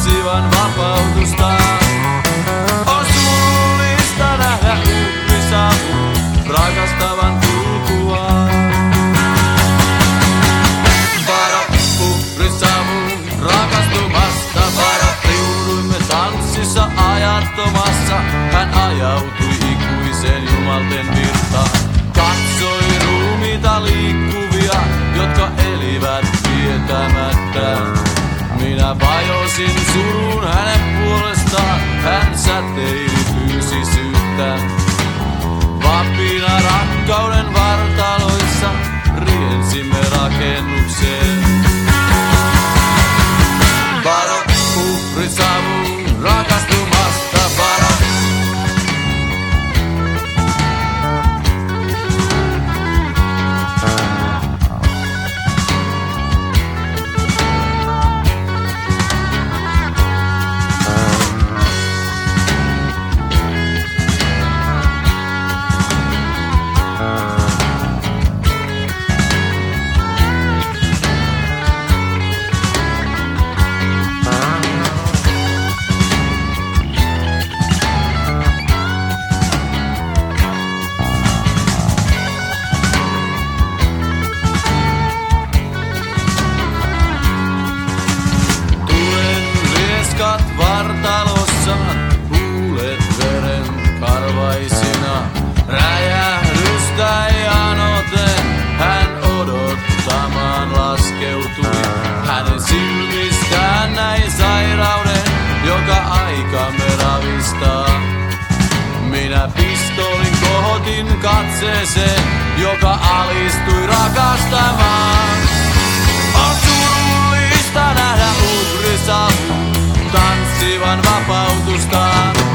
tanssivan vapautusta. On surullista nähdä uhrisavu rakastavan kulkuaan. Varo uhrisavu rakastumasta, varo riuduimme tanssissa ajattomassa. Hän ajautui ikuiseen jumalten virtaan. Katsoi ruumiita liikkuvia, jotka elivät tietämättään. Minä vajosin surun hänen puolestaan, hän säteili pyysi syyttään. Vapina rakkauden vartaloissa riensimme rakennukseen. Varo uhrisavu rakastumasta, varo. Vartalossaan huulet veren karvaisina. Räjähdystä ei anoten hän odottamaan laskeutui. Hänen silmistään näin sairauden, joka aikamme ravistaa. Minä pistolin kohotin katseeseen, joka alistui rakastamaan. On surullista nähdä uhrisavu tanssivan vapautustaan.